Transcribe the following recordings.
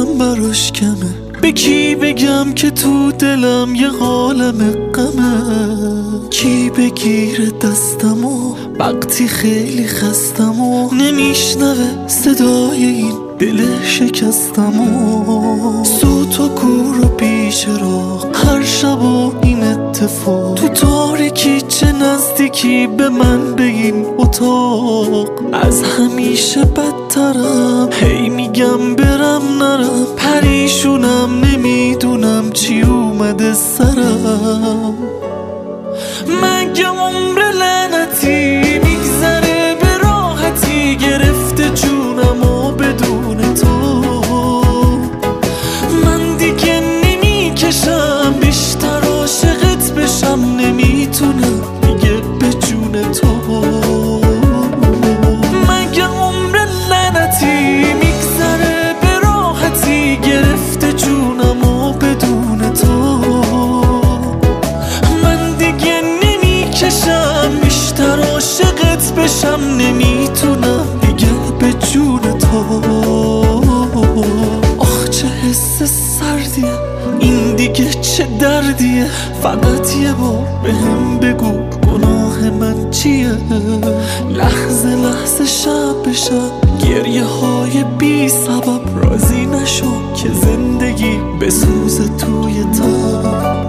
هم براش کمه. به کی بگم که تو دلم یه عالم غمه؟ کی بگیره دستمو وقتی خیلی خستمو نمیشنوه صدای این دل شکستمو؟ صوت و کور و پیش راه هر شب و این اتفاق، تو تاریکی چه نزدیکی به من به این اتاق. از همیشه بدترم، هی میگم برم نرم، پریشونم نمیدونم چی اومده سرم. مگه عمر لعنتی میگذره به راحتی، گرفته جونمو بدون تو. من دیگه نمیکشم بیشتر عاشقت بشم، نمیتونم دیگه به جون تو. مگه عمر لعنتی میگذره به راحتی، گرفته جونمو بدون تو. من دیگه نمیکشم بیشتر عاشقت بشم، نمیتونم دیگه به جون تو. آخ چه حس سردیه این، دیگه چه دردیه؟ فقط یه بار بهم بگو گناه من چیه؟ لحظه لحظه شب به شب گریه های بی سبب، راضی نشو که زندگی بسوزه توی تب.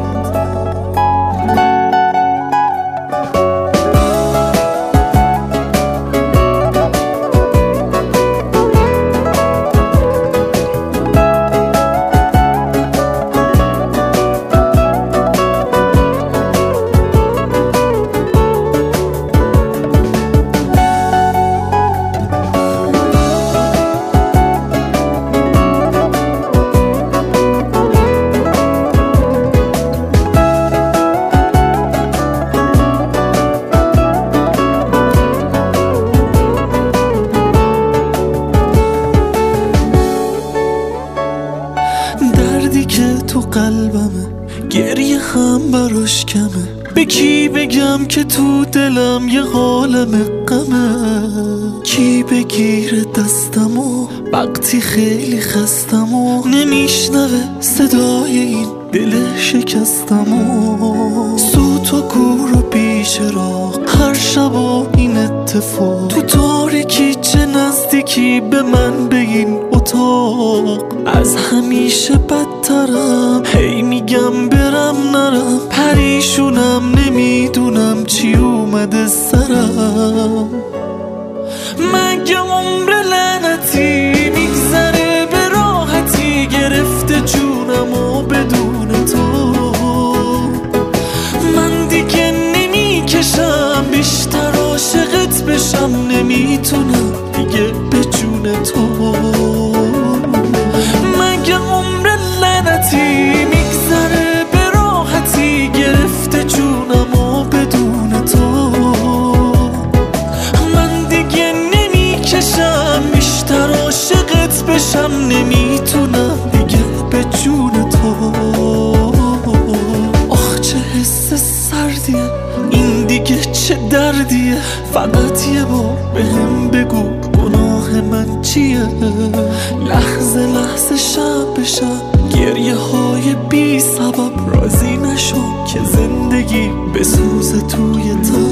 دردی که تو قلبمه گریه هم براش کمه. به کی بگم که تو دلم یه عالم غمه؟ کی بگیره دستمو وقتی خیلی خستمو نمیشنوه صدای این دل شکستمو؟ صوت و کور و پیش راه هر شب و این اتفاق، تو تاریکی چه نزدیکی به من به این اتاق. از همیشه بدترم، هی میگم برم نرم، پریشونم نمیدونم چی اومده سرم. مگه عمر لعنتی میگذره به راحتی، گرفته جونمو بدون تو. من دیگه نمیکشم بیشتر عاشقت بشم، نمیتونم دیگه به جون تو. مگه عمر لعنتی میگذره به راحتی، گرفته جونمو بدون تو. من دیگه نمیکشم بیشتر عاشقت بشم، نمیتونم دیگه به جون تو. آخ چه حس سردیه این، دیگه چه دردیه؟ فقط یه بار بهم بگو گناه من چیه؟ لحظه لحظه شب به شب گریه های بی سبب، راضی نشو که زندگی بسوزه توی تب.